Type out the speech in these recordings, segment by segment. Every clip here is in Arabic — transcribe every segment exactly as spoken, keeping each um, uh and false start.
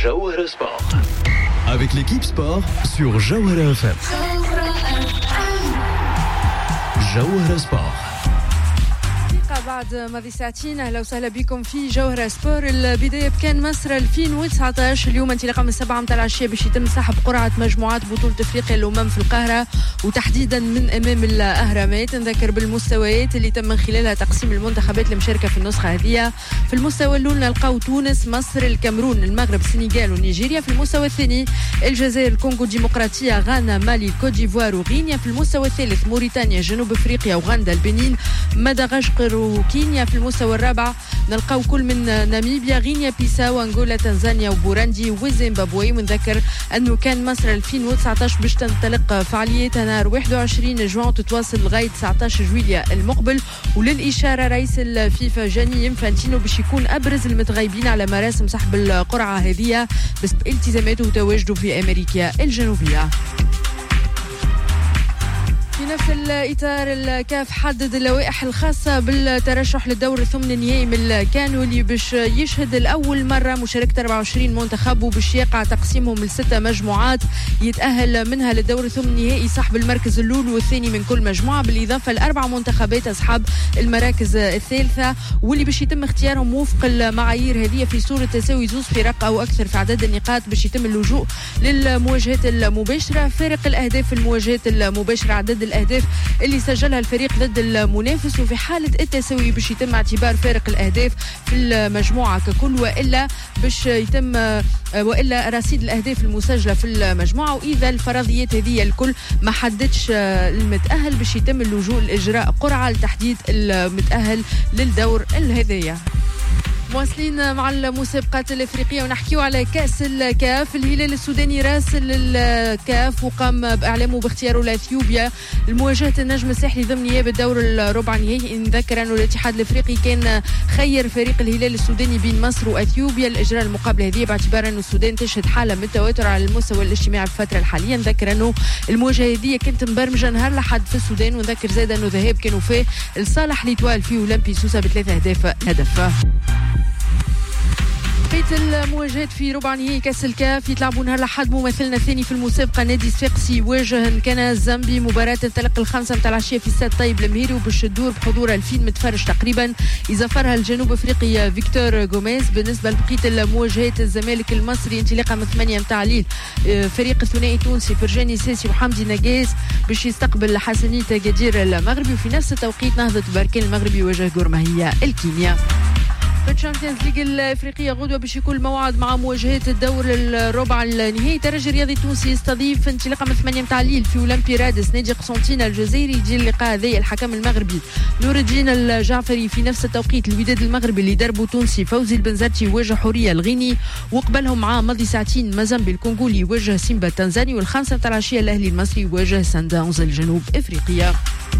Jawhara Sport. Avec l'équipe sport sur Jawhara F M. Jawhara Sport. بعد ماضي ساعتين اهلا وسهلا بكم في جوهرة سبور. البدايه بكان مصر ألفين وتسعطاش اليوم انطلاقا من السبعة متاع العشيه باش يتم سحب قرعه مجموعات بطوله افريقيا الامم في القاهره وتحديدا من امام الاهرامات. نذكر بالمستويات اللي تم من خلالها تقسيم المنتخبات المشاركه في النسخه هذه. في المستوى الاول نلقاو تونس، مصر، الكاميرون، المغرب، السنغال ونيجيريا. في المستوى الثاني الجزائر، الكونغو الديمقراطيه، غانا، مالي، الكوت ديفوار وغينيا. في المستوى الثالث موريتانيا، جنوب افريقيا، اوغندا، البنين، مدغشقر وكينيا. في المستوى الرابع نلقاو كل من ناميبيا، غينيا بيساو، انغولا، تنزانيا وبوراندي وزيمبابوي. ونذكر انه كان مصر ألفين وتسعطاش باش تنطلق فعاليتها نهار واحد وعشرين جوان وتتواصل لغايه تسعطاش جويليا المقبل. وللاشاره رئيس الفيفا جاني انفانتينو باش يكون ابرز المتغيبين على مراسم سحب القرعه هذه بسبب التزاماته وتواجده في امريكا الجنوبيه. في نفس الإطار الكاف حدد اللوائح الخاصة بالترشح للدور الثمن النهائي من الكان واللي باش يشهد الأول مرة مشاركة أربعة وعشرين منتخب وباش يقع تقسيمهم لستة مجموعات يتأهل منها للدور الثمن النهائي صاحب المركز الأول والثاني من كل مجموعة بالإضافة لأربع منتخبات أصحاب المراكز الثالثة واللي باش يتم اختيارهم وفق المعايير هذه في صورة تساوي زوز فرق أو أكثر في عدد النقاط باش يتم اللجوء للمواجهات المباشرة. فارق الأهداف في المواجهات المباشرة عدد الأهداف اللي سجلها الفريق ضد المنافس، وفي حالة التساوي باش يتم اعتبار فارق الأهداف في المجموعة ككل وإلا باش يتم وإلا رصيد الأهداف المسجلة في المجموعة. وإذا الفرضيات هذه الكل ما حددش المتأهل باش يتم اللجوء لإجراء قرعة لتحديد المتأهل للدور الهذية. مواصلين مع المسابقات الافريقيه ونحكيو على كاس الكاف. الهلال السوداني راسل الكاف وقام باعلامه باختياره لاثيوبيا لمواجهه النجم الساحلي ضمن نهائي الدور الربع النهائي. نذكر انه الاتحاد الافريقي كان خير فريق الهلال السوداني بين مصر واثيوبيا لاجراء المقابله هذه باعتبار انه السودان تشهد حاله من التوتر على المستوى الاجتماعي في الفتره الحاليه. نذكر انه المواجهه هذه كانت مبرمجه نهار الاحد في السودان. ونذكر زاد انه ذهاب كانوا فيه لصالح ليتوال في اولمبي سوسه بثلاثه اهداف هدف. بقيت المواجهات في ربع نهائي كاس الكاف يتلعبوا نهار الأحد. ممثلنا الثاني في المسابقة نادي صفاقسي يواجه نكانا الزامبي. مباراة تنطلق الخمسة متاع العشية في استاد طيب المهيري وباش تدور بحضور ألفين متفرج تقريبا يزفرها الجنوب افريقي فيكتور غوميز. بالنسبة لبقية المواجهات الزمالك المصري انطلاقا من ثمانية متاع الليل فريق الثنائي التونسي فرجاني ساسي وحمدي نقاس باش يستقبل حسنية قدير المغربي. وفي نفس التوقيت نهضة بركان المغربي يواجه غورماهية الكينيا. في الشامبيونز ليج الافريقيه غدوه باش يكون الموعد مع مواجهات الدور الربع النهائي. الترجي الرياضي التونسي يستضيف انطلاقا من ثمانية متاع الليل في اولمبي رادس نادي قسنطينه الجزائري. يجي اللقاء هذا الحكم المغربي نور الدين الجعفري. في نفس التوقيت الوداد المغربي اللي دربه تونسي فوزي البنزرتي يواجه حوريه الغيني. وقبلهم مع ماضي ساعتين مازامبي الكونغولي يواجه سيمبا التنزاني. والخامسه متاع العشيه الاهلي المصري يواجه سان داونز الجنوب افريقيا.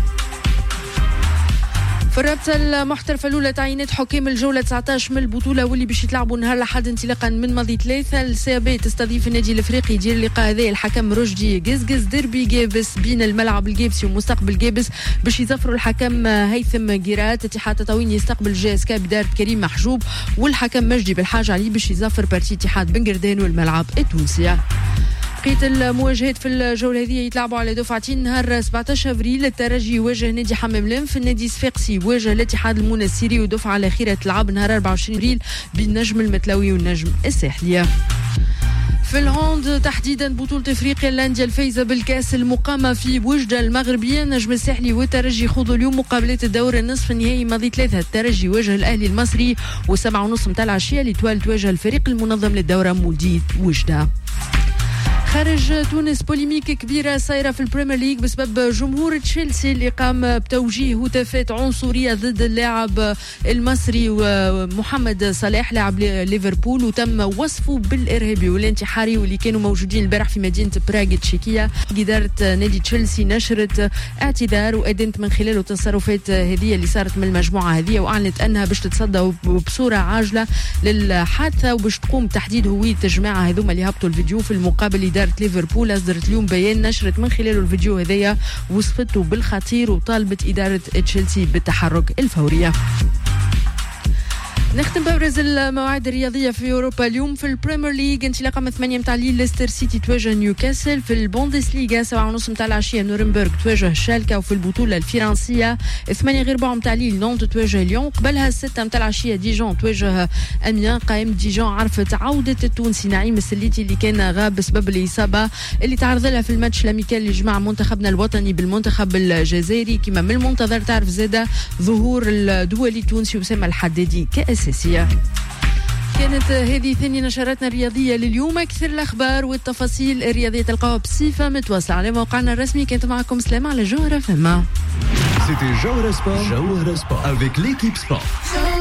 في الرابطة المحترفة الأولى تعيينات حكام الجولة تسعطاش من البطولة واللي باش يتلعبوا نهار الأحد انطلاقا من ماضي ثلاثة. السيابي تستضيف النادي الأفريقي يدير اللقاء هذا الحكم رشدي قزقز. ديربي جابس بين الملعب الجابسي ومستقبل جابس باش يزفروا الحكم هيثم جيرات. اتحاد تطاوين يستقبل جي اس كا بدارة كريم محجوب والحكم مجدي بالحاج علي باش يزفر بارتي اتحاد بن قردان والملعب التونسي. بقيت المواجهات في الجولة هذه يتلعبوا على دفعتين. نهار سبعطاش افريل الترجي يواجه نادي حمام لنف. النادي صفاقسي يواجه الاتحاد المنستيري ودفعة الأخيرة تلعب نهار أربعة وعشرين افريل بين النجم المتلوي والنجم الساحلية. في الهوند تحديدا بطولة افريقيا الأندية الفايزة بالكاس المقامة في وجدة المغربية. النجم الساحلي والترجي خوضوا اليوم مقابلات الدور النصف النهائي ماضي ثلاثة. الترجي يواجه الأهلي المصري وسبعة ونص متاع العشية لتوال تواجه الفريق المنظم للدورة مولديد وجدة. خارج تونس بوليميك كبيرة صايرة في البريمير ليج بسبب جمهور تشيلسي اللي قام بتوجيه هتافات عنصرية ضد اللاعب المصري محمد صلاح لاعب ليفربول وتم وصفه بالإرهابي والانتحاري واللي كانوا موجودين البارح في مدينة براغ التشيكية. إدارة نادي تشيلسي نشرت اعتذار وأدنت من خلاله التصرفات هذه اللي صارت من المجموعة هذه وأعلنت أنها باش تتصدى بصورة عاجلة للحادثة وباش تقوم بتحديد هوية الجماعة هذوما اللي هبطوا الفيديو. في المقابل إدارة ليفربول أصدرت اليوم بيان نشرت من خلاله الفيديو هذايا وصفته بالخطير وطالبت إدارة تشيلسي بالتحرك الفوري. نختم بأبرز المواعيد الرياضية في أوروبا اليوم. في البريمير ليج انطلاقا من ثمانية متاع الليل ليستر سيتي تواجه نيوكاسل. في البوندسليغا سبعة ونص متاع العشية نورنبرغ تواجه شالكا. وفي البطولة الفرنسية ثمانية غير ربع متاع الليل نونت تواجه ليون. قبلها ستة متاع العشية ديجون تواجه أميان. قائمة ديجون عرفت عودة التونسي نعيم السليتي اللي كان غاب بسبب الإصابة اللي تعرض لها في الماتش الأميكال اللي جمع منتخبنا الوطني بالمنتخب الجزائري. كما من المنتظر تعرف زادة ظهور الدولي التونسي أسامة الحدادي كأساسية. كانت هذه ثاني نشراتنا الرياضية لليوم. أكثر الأخبار والتفاصيل الرياضية تلقاوها بصفة متواصلة على موقعنا الرسمي. كانت معكم سلامة على جوهرة فما. C'était Jawara Sport, Jawara Sport avec l'équipe sport.